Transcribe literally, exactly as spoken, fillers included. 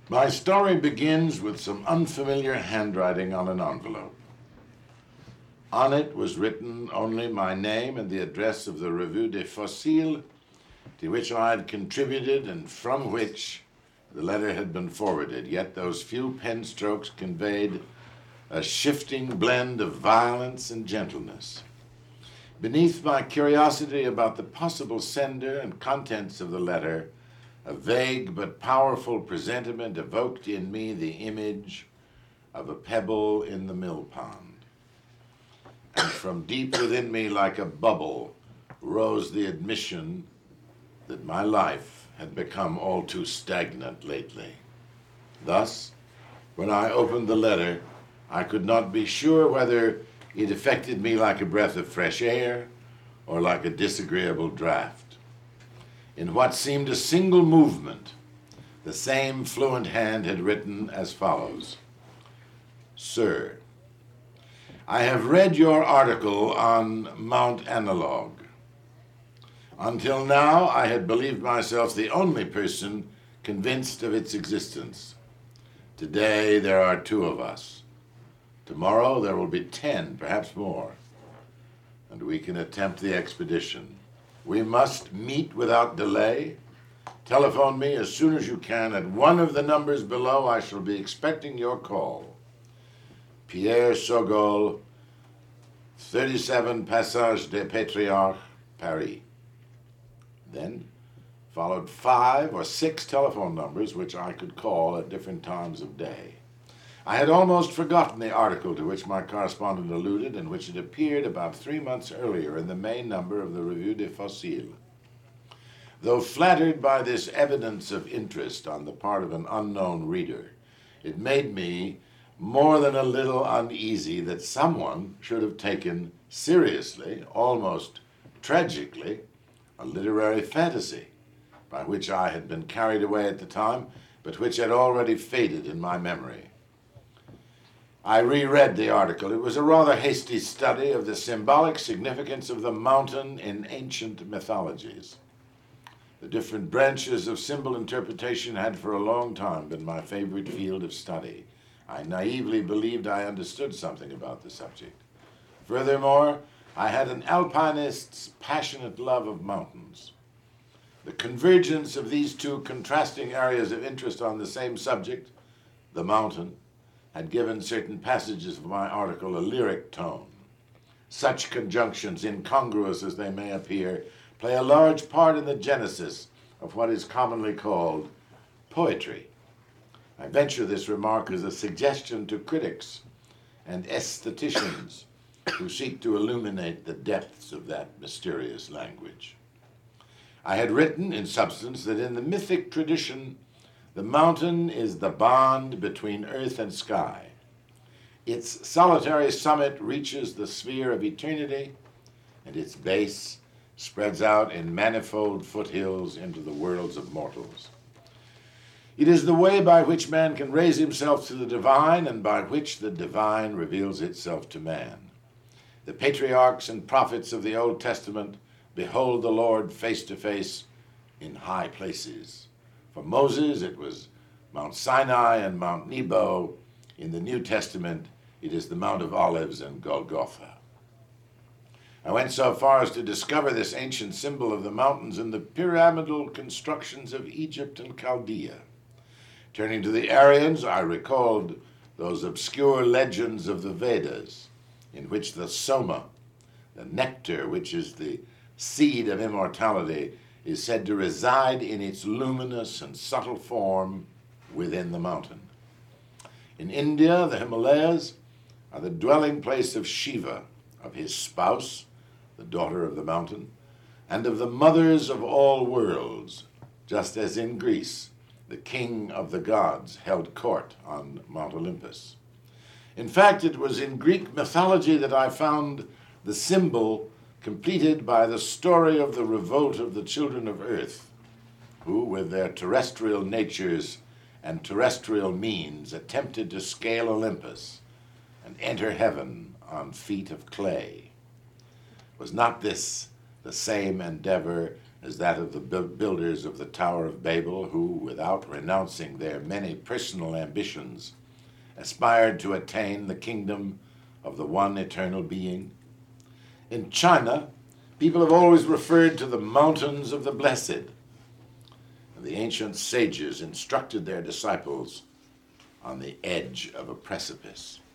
My story begins with some unfamiliar handwriting on an envelope. On it was written only my name and the address of the Revue des Fossiles, to which I had contributed and from which the letter had been forwarded. Yet those few pen strokes conveyed a shifting blend of violence and gentleness. Beneath my curiosity about the possible sender and contents of the letter, a vague but powerful presentiment evoked in me the image of a pebble in the mill pond. And from deep within me, like a bubble, rose the admission that my life had become all too stagnant lately. Thus, when I opened the letter, I could not be sure whether it affected me like a breath of fresh air or like a disagreeable draught. In what seemed a single movement, the same fluent hand had written as follows: Sir, I have read your article on Mount Analog. Until now, I had believed myself the only person convinced of its existence. Today, there are two of us. Tomorrow, there will be ten, perhaps more, and we can attempt the expedition. We must meet without delay. Telephone me as soon as you can. At one of the numbers below, I shall be expecting your call. Pierre Sogol, thirty-seven Passage des Patriarches, Paris. Then followed five or six telephone numbers which I could call at different times of day. I had almost forgotten the article to which my correspondent alluded and which had appeared about three months earlier in the May number of the Revue des Fossiles. Though flattered by this evidence of interest on the part of an unknown reader, it made me more than a little uneasy that someone should have taken seriously, almost tragically, a literary fantasy by which I had been carried away at the time, but which had already faded in my memory. I reread the article. It was a rather hasty study of the symbolic significance of the mountain in ancient mythologies. The different branches of symbol interpretation had for a long time been my favorite field of study. I naively believed I understood something about the subject. Furthermore, I had an alpinist's passionate love of mountains. The convergence of these two contrasting areas of interest on the same subject, the mountain, had given certain passages of my article a lyric tone. Such conjunctions, incongruous as they may appear, play a large part in the genesis of what is commonly called poetry. I venture this remark as a suggestion to critics and aestheticians who seek to illuminate the depths of that mysterious language. I had written, in substance, that in the mythic tradition, the mountain is the bond between earth and sky. Its solitary summit reaches the sphere of eternity, and its base spreads out in manifold foothills into the worlds of mortals. It is the way by which man can raise himself to the divine and by which the divine reveals itself to man. The patriarchs and prophets of the Old Testament behold the Lord face to face in high places. For Moses, it was Mount Sinai and Mount Nebo. In the New Testament, it is the Mount of Olives and Golgotha. I went so far as to discover this ancient symbol of the mountains in the pyramidal constructions of Egypt and Chaldea. Turning to the Aryans, I recalled those obscure legends of the Vedas, in which the soma, the nectar which is the seed of immortality, is said to reside in its luminous and subtle form within the mountain. In India, the Himalayas are the dwelling place of Shiva, of his spouse, the daughter of the mountain, and of the mothers of all worlds, just as in Greece, the king of the gods held court on Mount Olympus. In fact, it was in Greek mythology that I found the symbol completed by the story of the revolt of the children of earth, who, with their terrestrial natures and terrestrial means, attempted to scale Olympus and enter heaven on feet of clay. Was not this the same endeavor as that of the builders of the Tower of Babel, who, without renouncing their many personal ambitions, aspired to attain the kingdom of the one eternal being. In China, people have always referred to the mountains of the blessed, and the ancient sages instructed their disciples on the edge of a precipice.